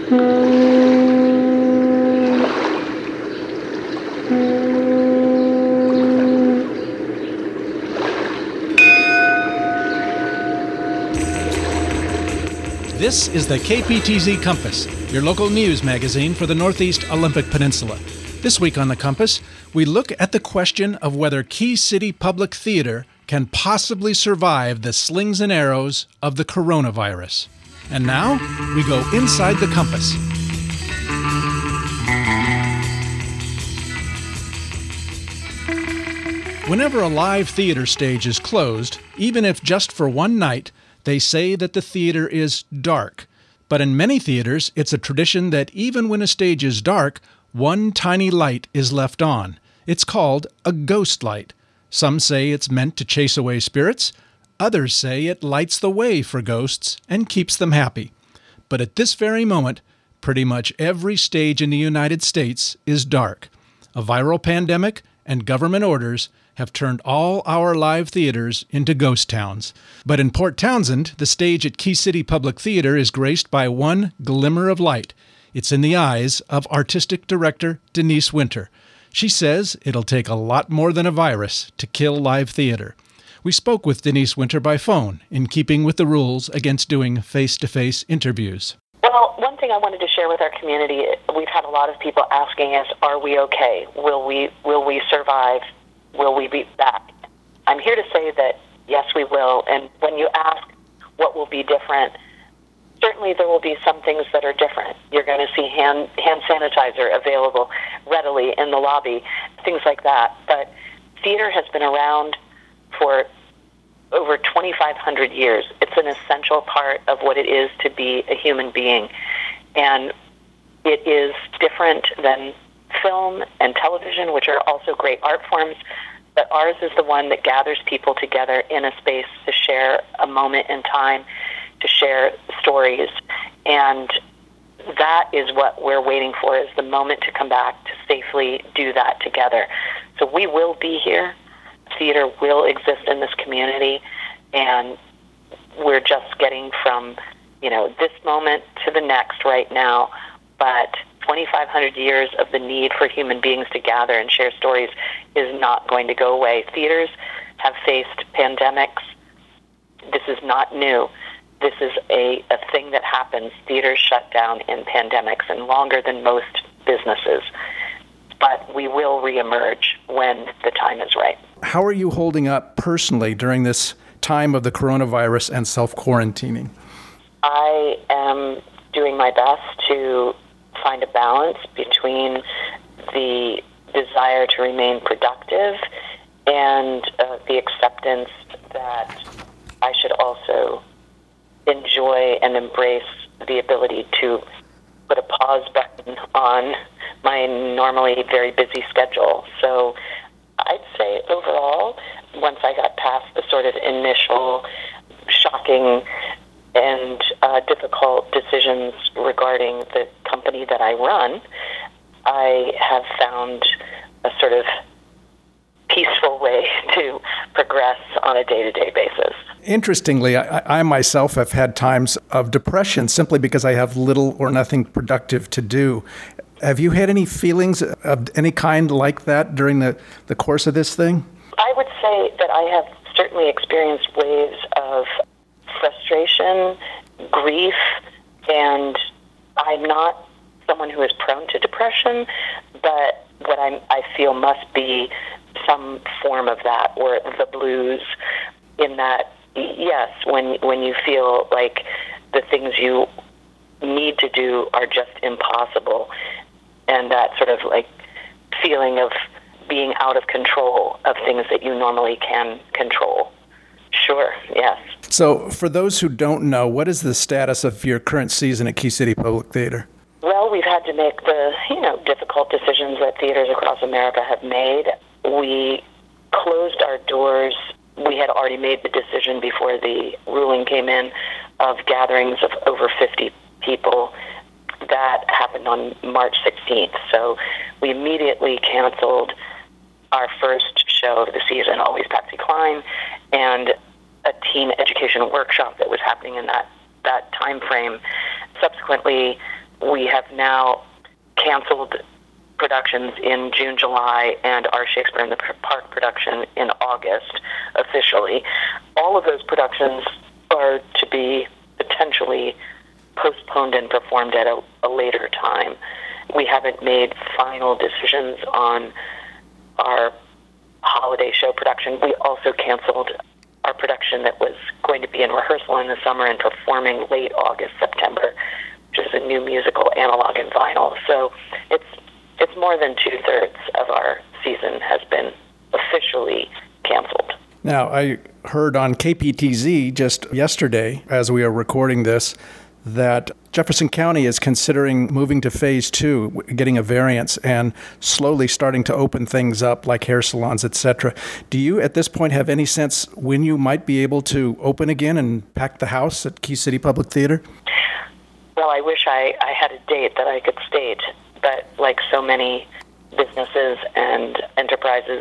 This is the KPTZ Compass, your local news magazine for the Northeast Olympic Peninsula. This week on the Compass, we look at the question of whether Key City Public Theater can possibly survive the slings and arrows of the coronavirus. And now, we go inside the Compass. Whenever a live theater stage is closed, even if just for one night, they say that the theater is dark. But in many theaters, it's a tradition that even when a stage is dark, one tiny light is left on. It's called a ghost light. Some say it's meant to chase away spirits. Others say it lights the way for ghosts and keeps them happy. But at this very moment, pretty much every stage in the United States is dark. A viral pandemic and government orders have turned all our live theaters into ghost towns. But in Port Townsend, the stage at Key City Public Theater is graced by one glimmer of light. It's in the eyes of artistic director Denise Winter. She says it'll take a lot more than a virus to kill live theater. We spoke with Denise Winter by phone, in keeping with the rules against doing face-to-face interviews. Well, one thing I wanted to share with our community, we've had a lot of people asking us, are we okay? Will we survive? Will we be back? I'm here to say that, yes, we will. And when you ask what will be different, certainly there will be some things that are different. You're going to see hand sanitizer available readily in the lobby, things like that. But theater has been around for over 2,500 years. It's an essential part of what it is to be a human being. And it is different than film and television, which are also great art forms, but ours is the one that gathers people together in a space to share a moment in time, to share stories. And that is what we're waiting for, is the moment to come back to safely do that together. So we will be here. Theater will exist in this community, and we're just getting from, this moment to the next right now. But 2,500 years of the need for human beings to gather and share stories is not going to go away. Theaters have faced pandemics. This is not new. This is a thing that happens. Theaters shut down in pandemics and longer than most businesses. But we will reemerge when the time is right. How are you holding up personally during this time of the coronavirus and self-quarantining? I am doing my best to find a balance between the desire to remain productive and the acceptance that I should also enjoy and embrace the ability to put a pause button on my normally very busy schedule. So I'd say overall, once I got past the sort of initial shocking and difficult decisions regarding the company that I run, I have found a sort of peaceful way to progress on a day-to-day basis. Interestingly, I myself have had times of depression simply because I have little or nothing productive to do. Have you had any feelings of any kind like that during the course of this thing? I would say that I have certainly experienced waves of frustration, grief, and I'm not someone who is prone to depression, but what I feel must be some form of that, or the blues, in that, yes, when you feel like the things you need to do are just impossible, and that sort of like feeling of being out of control of things that you normally can control. Sure, yes. So for those who don't know, what is the status of your current season at Key City Public Theater? Well, we've had to make the, difficult decisions that theaters across America have made. We closed our doors. We had already made the decision before the ruling came in of gatherings of over 50 people. That happened on March 16th. So we immediately canceled our first show of the season, Always Patsy Cline, and a teen education workshop that was happening in that time frame. Subsequently, we have now canceled productions in June, July, and our Shakespeare in the Park production in August, officially. All of those productions are to be potentially postponed and performed at a later time. We haven't made final decisions on our holiday show production. We also canceled our production that was going to be in rehearsal in the summer and performing late August, September, which is a new musical, Analog and Vinyl. So it's more than 2/3 of our season has been officially canceled. Now, I heard on KPTZ just yesterday, as we are recording this, that Jefferson County is considering moving to phase 2, getting a variance, and slowly starting to open things up like hair salons, etc. Do you, at this point, have any sense when you might be able to open again and pack the house at Key City Public Theater? Well, I wish I had a date that I could state, but like so many businesses and enterprises,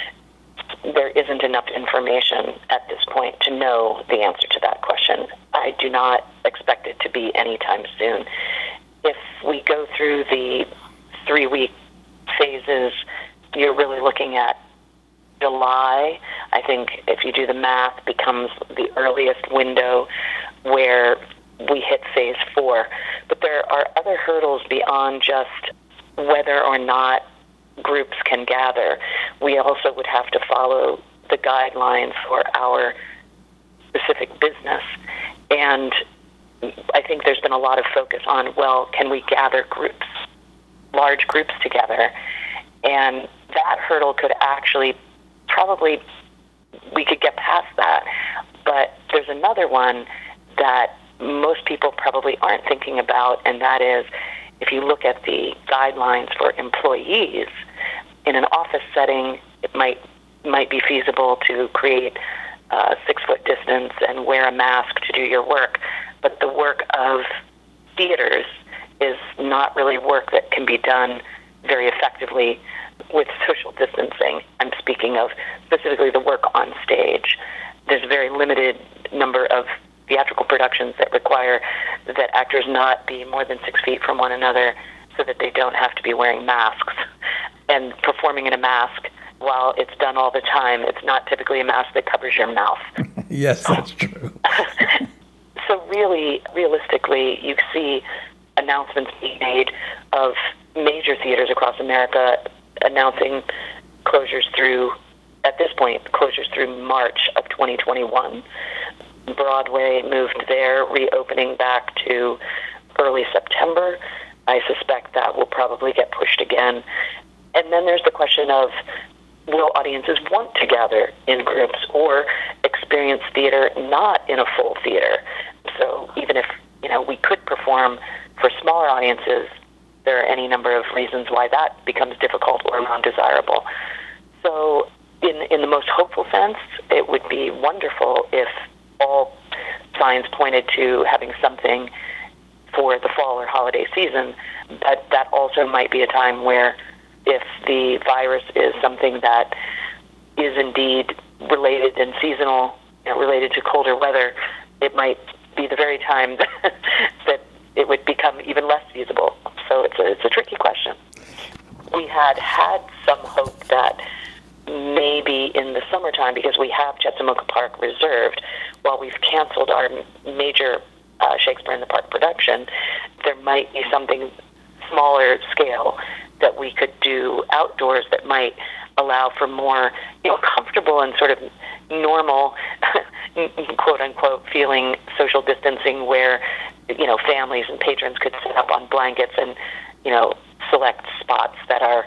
there isn't enough information at this point to know the answer to that question. I do not expect it to be anytime soon. If we go through the 3-week phases, you're really looking at July. I think if you do the math, becomes the earliest window where we hit phase 4. But there are other hurdles beyond just whether or not groups can gather. We also would have to follow the guidelines for our specific business. And I think there's been a lot of focus on, well, can we gather groups, large groups together? And that hurdle could actually probably, we could get past that. But there's another one that most people probably aren't thinking about, and that is, if you look at the guidelines for employees, in an office setting, it might be feasible to create a 6-foot distance and wear a mask to do your work. But the work of theaters is not really work that can be done very effectively with social distancing. I'm speaking of specifically the work on stage. There's a very limited number of theatrical productions that require that actors not be more than 6 feet from one another so that they don't have to be wearing masks. And performing in a mask, while it's done all the time, it's not typically a mask that covers your mouth. Yes, that's true. So really, realistically, you see announcements being made of major theaters across America announcing closures through, at this point, closures through March of 2021. Broadway moved their reopening back to early September. I suspect that will probably get pushed again. And then there's the question of, will audiences want to gather in groups or experience theater not in a full theater? So even if, we could perform for smaller audiences, there are any number of reasons why that becomes difficult or undesirable. So in the most hopeful sense, it would be wonderful if all signs pointed to having something for the fall or holiday season. But that also might be a time where, if the virus is something that is indeed related and seasonal, related to colder weather, it might be the very time that it would become even less feasible. So it's a tricky question. We had some hope that maybe in the summertime, because we have Chesapeake Park reserved, while we've canceled our major Shakespeare in the Park production, there might be something smaller scale that we could do outdoors that might allow for more, comfortable and sort of normal, quote unquote, feeling social distancing where, families and patrons could sit up on blankets and, select spots that are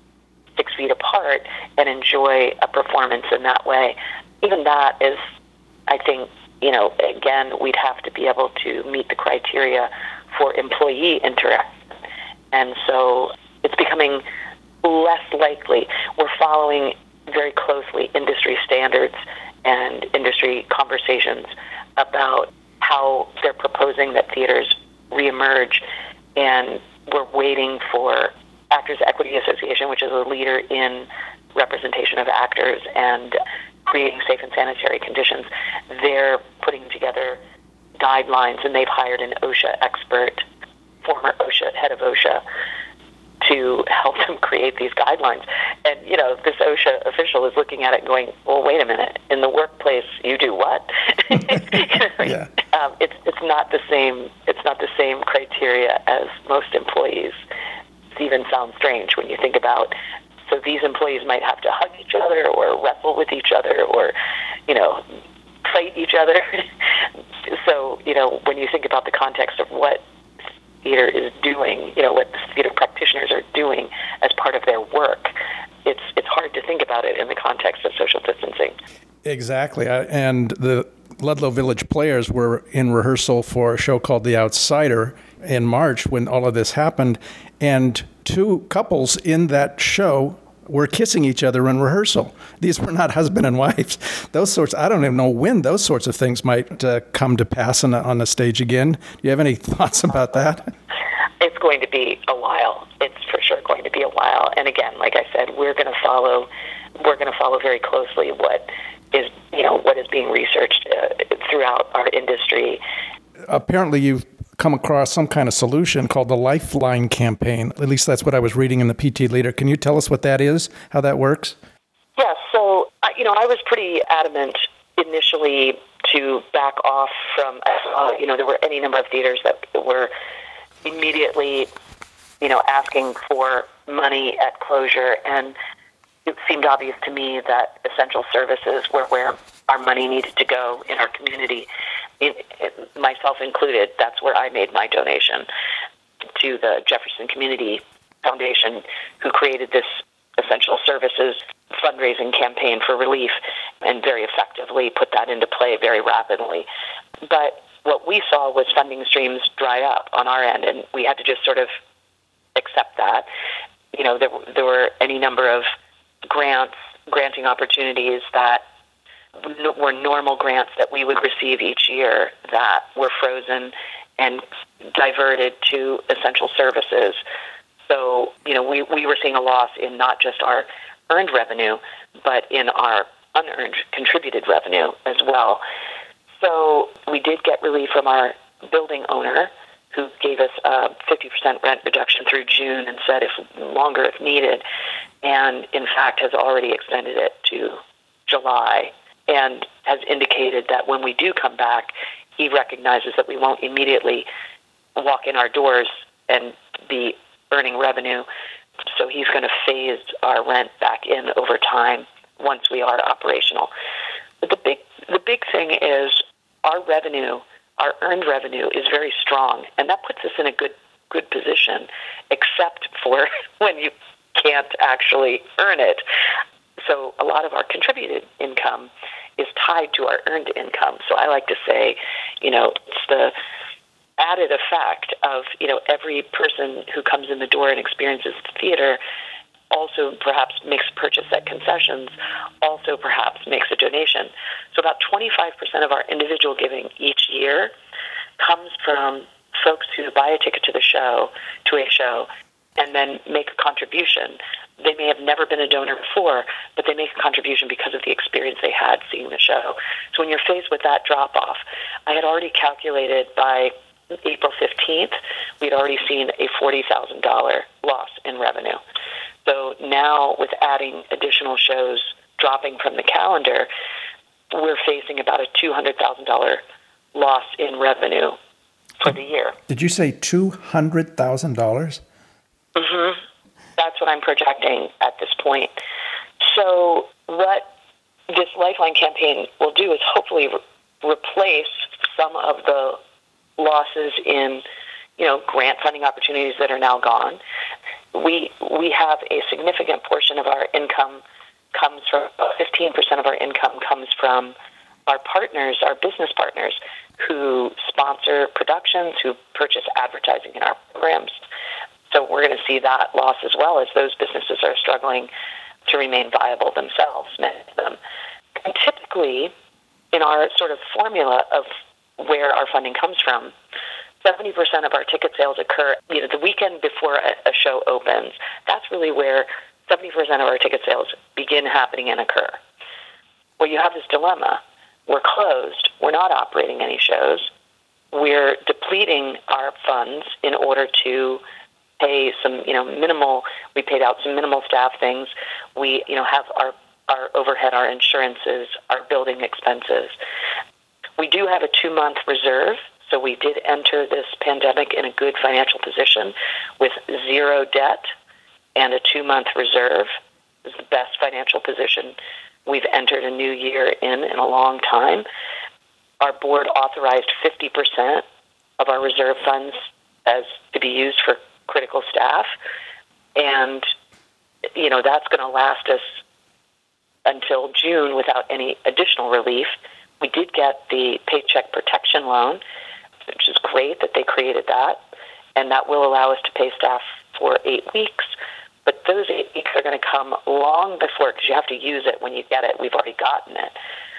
6 feet apart and enjoy a performance in that way. Even that is, I think, again, we'd have to be able to meet the criteria for employee interaction. And so it's becoming less likely. We're following very closely industry standards and industry conversations about how they're proposing that theaters reemerge, and we're waiting for Actors Equity Association, which is a leader in representation of actors and creating safe and sanitary conditions. They're putting together guidelines, and they've hired an OSHA expert former OSHA, head of OSHA, to help them create these guidelines. And, this OSHA official is looking at it going, well, wait a minute, in the workplace, you do what? Yeah. It's not the same criteria as most employees. It even sounds strange when you think about, so these employees might have to hug each other or wrestle with each other or, fight each other. So, when you think about the context of what theater is doing, what the theater practitioners are doing as part of their work, it's hard to think about it in the context of social distancing. Exactly. And the Ludlow Village Players were in rehearsal for a show called The Outsider in March when all of this happened, and two couples in that show were kissing each other in rehearsal. These were not husband and wives. I don't even know when those sorts of things might come to pass on the stage again. Do you have any thoughts about that? It's going to be a while. It's for sure going to be a while. And again, like I said, we're going to follow very closely what is being researched throughout our industry. Apparently you've come across some kind of solution called the Lifeline campaign. At least that's what I was reading in the PT Leader. Can you tell us what that is, how that works? Yeah, so, I was pretty adamant initially to back off from, there were any number of theaters that were immediately, asking for money at closure, and it seemed obvious to me that essential services were where our money needed to go in our community, myself included. That's where I made my donation to the Jefferson Community Foundation, who created this essential services fundraising campaign for relief and very effectively put that into play very rapidly. But what we saw was funding streams dry up on our end, and we had to just sort of accept that. There were any number of granting opportunities that were normal grants that we would receive each year that were frozen and diverted to essential services. So, we were seeing a loss in not just our earned revenue, but in our unearned contributed revenue as well. So we did get relief from our building owner, who gave us a 50% rent reduction through June and said longer if needed, and in fact has already extended it to July, and has indicated that when we do come back, he recognizes that we won't immediately walk in our doors and be earning revenue, so he's going to phase our rent back in over time once we are operational. But the big thing is our revenue, our earned revenue, is very strong, and that puts us in a good position, except for when you can't actually earn it. So a lot of our contributed income is tied to our earned income. So I like to say, it's the added effect of, every person who comes in the door and experiences the theater also perhaps makes a purchase at concessions, also perhaps makes a donation. So about 25% of our individual giving each year comes from folks who buy a ticket to a show, and then make a contribution. They may have never been a donor before, but they make a contribution because of the experience they had seeing the show. So when you're faced with that drop-off, I had already calculated by April 15th, we'd already seen a $40,000 loss in revenue. So now with adding additional shows dropping from the calendar, we're facing about a $200,000 loss in revenue for the year. Did you say $200,000? Mm-hmm. That's what I'm projecting at this point. So what this Lifeline campaign will do is hopefully replace some of the losses in, grant funding opportunities that are now gone. We have a significant portion of our income comes from, 15% of our income comes from our partners, our business partners, who sponsor productions, who purchase advertising in our programs. So we're going to see that loss as well, as those businesses are struggling to remain viable themselves, many of them. And typically, in our sort of formula of where our funding comes from, 70% of our ticket sales occur, the weekend before a show opens. That's really where 70% of our ticket sales begin happening and occur. Well, you have this dilemma. We're closed. We're not operating any shows. we're depleting our funds in order to pay some, minimal. We paid out some minimal staff things. We, have our overhead, our insurances, our building expenses. We do have a 2-month reserve, so we did enter this pandemic in a good financial position with 0 debt and a 2-month reserve. It's the best financial position we've entered a new year in a long time. Our board authorized 50% of our reserve funds as to be used for critical staff, and that's going to last us until June without any additional relief. We did get the Paycheck Protection Loan, which is great that they created that, and that will allow us to pay staff for 8 weeks. But those 8 weeks are going to come long before, because you have to use it when you get it. We've already gotten it.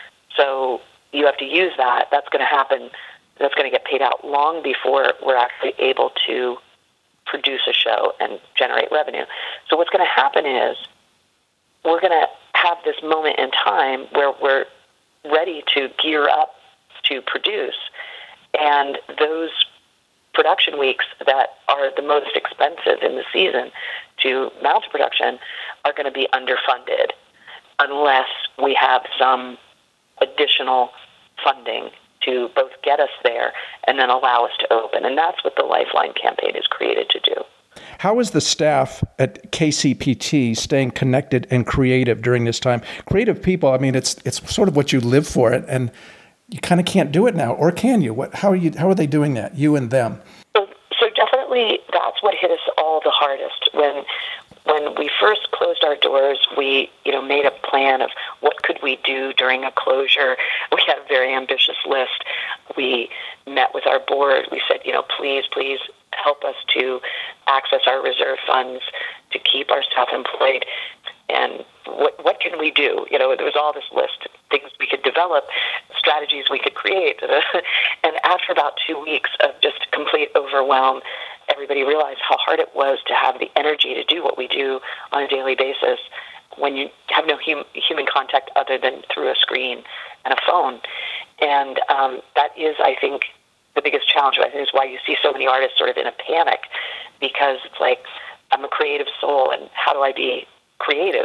So you have to use that. That's going to happen. That's going to get paid out long before we're actually able to produce a show and generate revenue. So what's going to happen is we're going to have this moment in time where we're ready to gear up to produce. And those production weeks that are the most expensive in the season to mount a production are going to be underfunded unless we have some additional funding to both get us there and then allow us to open. And that's what the Lifeline campaign is created to do. How is the staff at KCPT staying connected and creative during this time? Creative people, I mean, it's sort of what you live for it, and you kind of can't do it now, or can you? How are they doing that, you and them? So definitely that's what hit us all the hardest. When we first closed our doors, we made a plan of what could we do during a closure. We had a very ambitious list. We met with our board. We said, please help us to access our reserve funds to keep our staff employed. And what can we do? There was all this list of things we could develop, strategies we could create. And after about 2 weeks of just complete overwhelm, everybody realized how hard it was to have the energy to do what we do on a daily basis when you have no human contact other than through a screen and a phone. And that is, I think, the biggest challenge. I think is why you see so many artists sort of in a panic, because it's like, I'm a creative soul, and how do I be creative?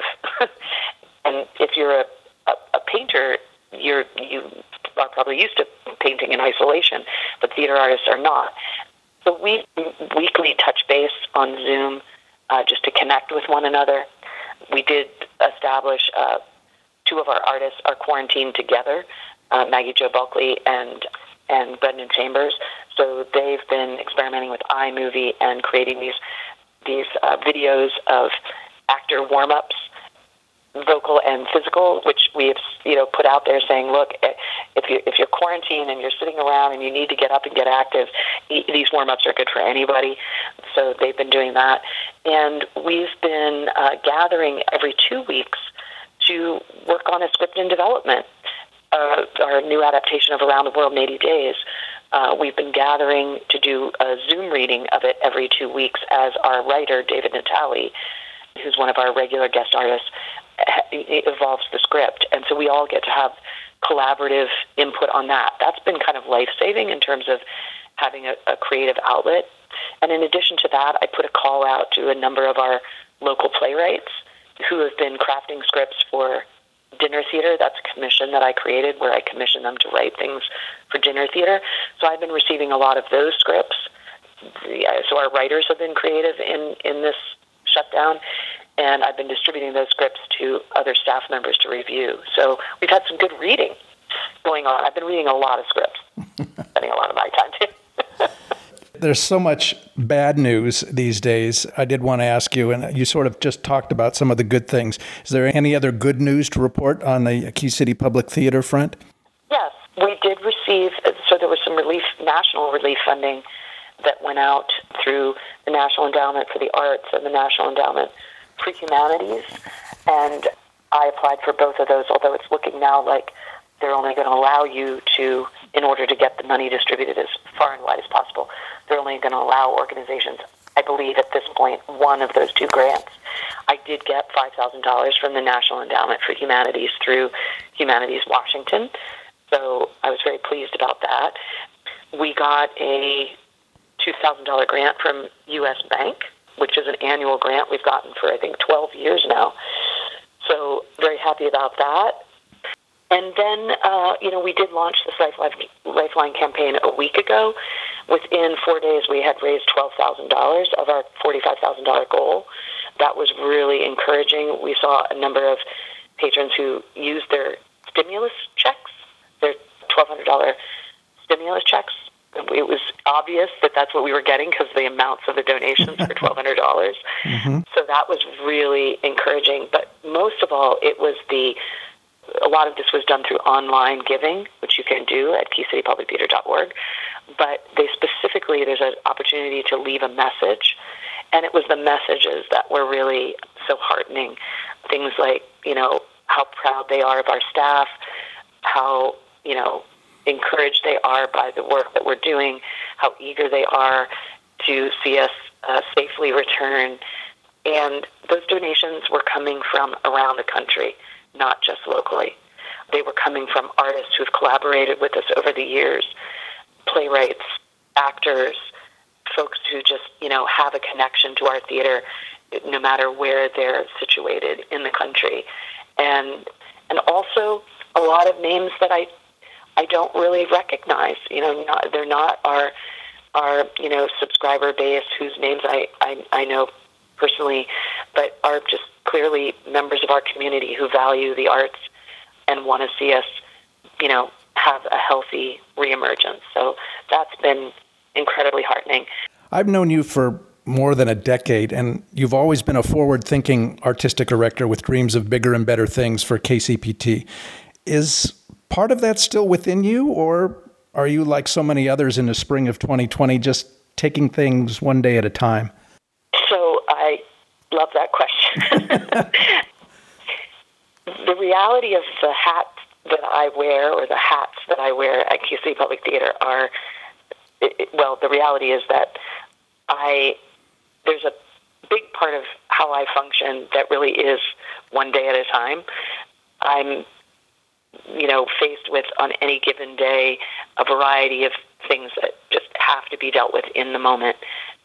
And if you're a painter, you are probably used to painting in isolation, but theater artists are not. So we weekly touch base on Zoom just to connect with one another. We did establish 2 of our artists are quarantined together, Maggie Jo Bulkley and Brendan Chambers. So they've been experimenting with iMovie and creating these videos of actor warm-ups, vocal and physical, which we have put out there saying, look, if you're quarantined and you're sitting around and you need to get up and get active, these warm-ups are good for anybody. So they've been doing that. And we've been gathering every 2 weeks to work on a script in development. Our new adaptation of Around the World in 80 Days. We've been gathering to do a Zoom reading of it every 2 weeks as our writer, David Natali, who's one of our regular guest artists, evolves the script. And so we all get to have collaborative input on that. That's been kind of life-saving in terms of having a creative outlet. And in addition to that, I put a call out to a number of our local playwrights who have been crafting scripts for dinner theater. That's a commission that I created where I commission them to write things for dinner theater. So I've been receiving a lot of those scripts. So our writers have been creative in this shutdown, and I've been distributing those scripts to other staff members to review. So we've had some good reading going on. I've been reading a lot of scripts, spending a lot of my time too. There's so much bad news these days. I did want to ask you, and you sort of just talked about some of the good things. Is there any other good news to report on the Key City Public Theater front? Yes, we did receive, so there was some national relief funding that went out through the National Endowment for the Arts and the National Endowment for Humanities, and I applied for both of those, although it's looking now like they're only going to allow you to, in order to get the money distributed as far and wide as possible, they're only going to allow organizations, I believe at this point, one of those 2 grants. I did get $5,000 from the National Endowment for Humanities through Humanities Washington, so I was very pleased about that. we got a $2,000 grant from U.S. Bank, which is an annual grant we've gotten for, I think, 12 years now. So very happy about that. And then, we did launch this Lifeline campaign a week ago. Within 4 days, we had raised $12,000 of our $45,000 goal. That was really encouraging. We saw a number of patrons who used their stimulus checks, their $1,200 stimulus checks. It was obvious that that's what we were getting because the amounts of the donations were $1,200. Mm-hmm. So that was really encouraging. But most of all, a lot of this was done through online giving, which you can do at keycitypublictheater.org. But there's an opportunity to leave a message. And it was the messages that were really so heartening. Things like, how proud they are of our staff, how, encouraged they are by the work that we're doing, how eager they are to see us safely return. And those donations were coming from around the country, not just locally. They were coming from artists who've collaborated with us over the years, playwrights, actors, folks who just, have a connection to our theater no matter where they're situated in the country. And also a lot of names that I don't really recognize. They're not our subscriber base whose names I know personally, but are just clearly members of our community who value the arts and want to see us, have a healthy reemergence. So that's been incredibly heartening. I've known you for more than a decade, and you've always been a forward-thinking artistic director with dreams of bigger and better things for KCPT. Is part of that still within you, or are you like so many others in the spring of 2020, just taking things one day at a time? So I love that question. The reality of the hat that I wear, or the hats that I wear at QC Public Theater the reality is that there's a big part of how I function that really is one day at a time. I'm, faced with on any given day a variety of things that just have to be dealt with in the moment.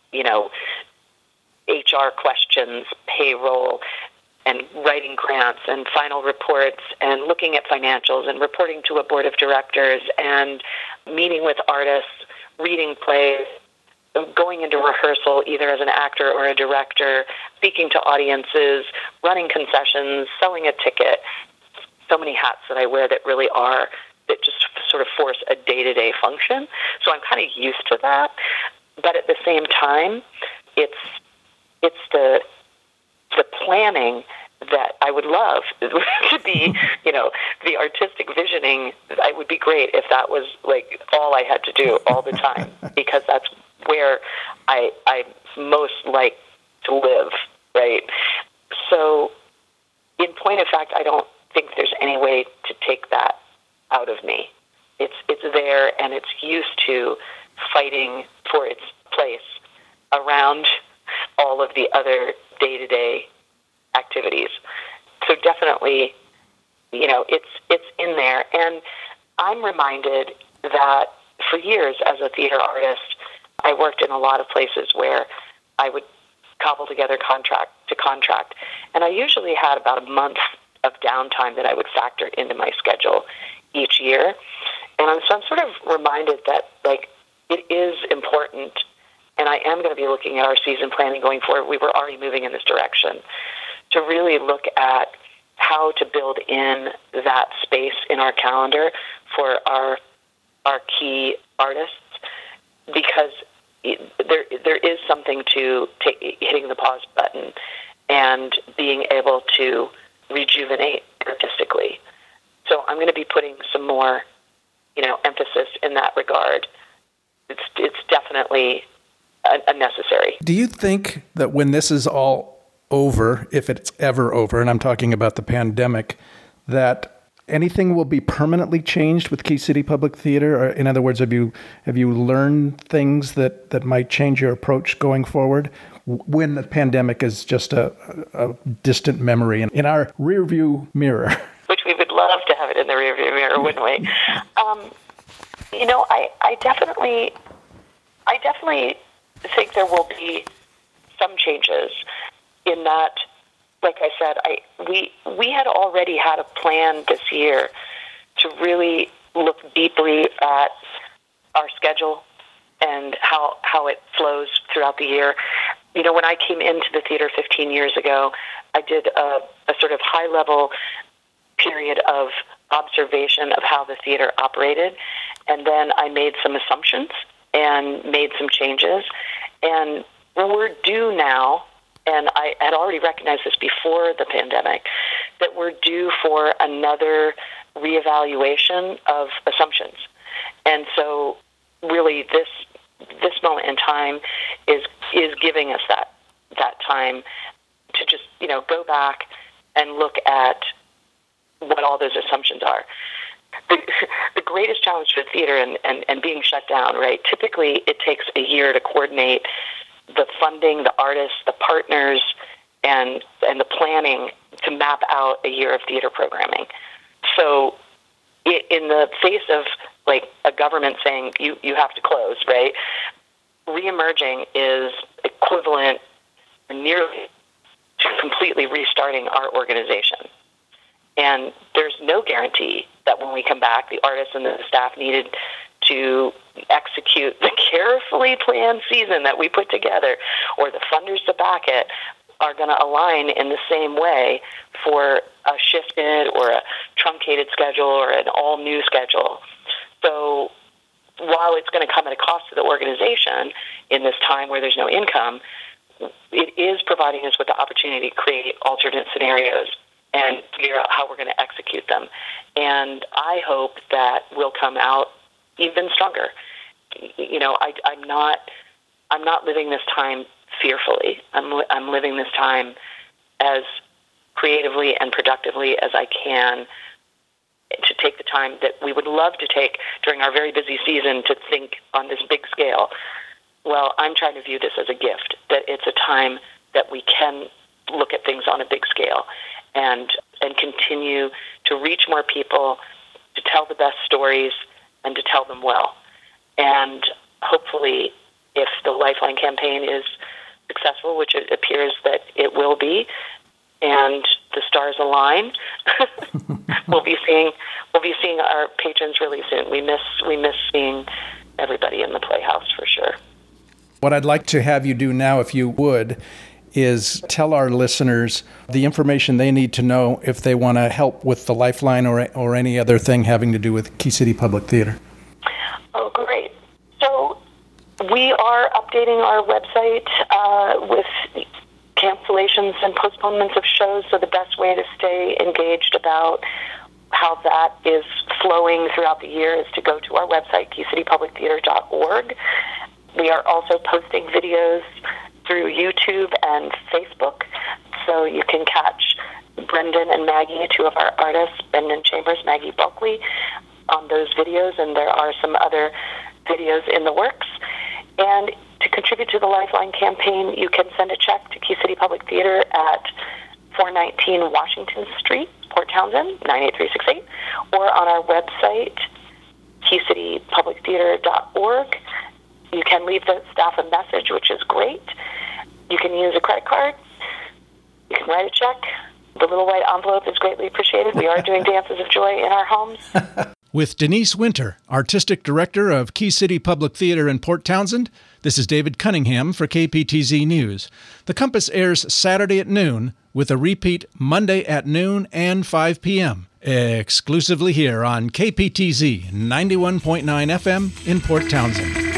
HR questions, payroll, and writing grants and final reports and looking at financials and reporting to a board of directors and meeting with artists, reading plays, going into rehearsal either as an actor or a director, speaking to audiences, running concessions, selling a ticket. So many hats that I wear that just sort of force a day-to-day function. So I'm kind of used to that. But at the same time, it's the planning that I would love to be, the artistic visioning. It would be great if that was like all I had to do all the time, because that's where I most like to live, right? So in point of fact, I don't think there's any way to take that out of me. It's there, and it's used to fighting for its place around all of the other day-to-day activities. So definitely, it's in there. And I'm reminded that for years as a theater artist, I worked in a lot of places where I would cobble together contract to contract. And I usually had about a month of downtime that I would factor into my schedule each year. And so I'm sort of reminded that, it is important, and I am going to be looking at our season planning going forward. We were already moving in this direction to really look at how to build in that space in our calendar for our key artists, because there is something to hitting the pause button and being able to rejuvenate artistically. So I'm going to be putting some more, emphasis in that regard. It's definitely a necessary. Do you think that when this is all over, if it's ever over, and I'm talking about the pandemic, that anything will be permanently changed with Key City Public Theater? Or in other words, have you learned things that might change your approach going forward when the pandemic is just a distant memory in our rearview mirror? Which we would love to have it in the rearview mirror, wouldn't we? I definitely think there will be some changes in that. Like I said, we had already had a plan this year to really look deeply at our schedule and how it flows throughout the year. When I came into the theater 15 years ago, I did a sort of high-level period of observation of how the theater operated, and then I made some assumptions and made some changes. And we're due now, and I had already recognized this before the pandemic, that we're due for another reevaluation of assumptions. And so really this moment in time is giving us that time to just, go back and look at what all those assumptions are. The greatest challenge for the theater and being shut down, right? Typically it takes a year to coordinate the funding, the artists, the partners, and the planning to map out a year of theater programming. So in the face of like a government saying you have to close, right? Reemerging is equivalent nearly to completely restarting our organization. And there's no guarantee that when we come back, the artists and the staff needed to execute the carefully planned season that we put together, or the funders to back it, are going to align in the same way for a shifted or a truncated schedule or an all-new schedule. So while it's going to come at a cost to the organization in this time where there's no income, it is providing us with the opportunity to create alternate scenarios and figure out how we're going to execute them. And I hope that we'll come out even stronger. I'm not living this time fearfully. I'm living this time as creatively and productively as I can, to take the time that we would love to take during our very busy season to think on this big scale. Well, I'm trying to view this as a gift, that it's a time that we can look at things on a big scale and continue to reach more people, to tell the best stories, and to tell them well. And hopefully, if the Lifeline campaign is successful, which it appears that it will be, and the stars align, we'll be seeing our patrons really soon. We miss seeing everybody in the Playhouse for sure. What I'd like to have you do now, if you would, is tell our listeners the information they need to know if they want to help with the Lifeline or any other thing having to do with Key City Public Theater. Oh, great. So we are updating our website with cancellations and postponements of shows, so the best way to stay engaged about how that is flowing throughout the year is to go to our website, keycitypublictheater.org. We are also posting videos through YouTube and Facebook, so you can catch Brendan and Maggie, two of our artists, Brendan Chambers, Maggie Bulkley, on those videos, and there are some other videos in the works. And to contribute to the Lifeline campaign, you can send a check to Key City Public Theater at 419 Washington Street, Port Townsend, 98368, or on our website, keycitypublictheater.org. You can leave the staff a message, which is great. You can use a credit card. You can write a check. The little white envelope is greatly appreciated. We are doing Dances of Joy in our homes. With Denise Winter, Artistic Director of Key City Public Theater in Port Townsend, this is David Cunningham for KPTZ News. The Compass airs Saturday at noon, with a repeat Monday at noon and 5 p.m., exclusively here on KPTZ 91.9 FM in Port Townsend.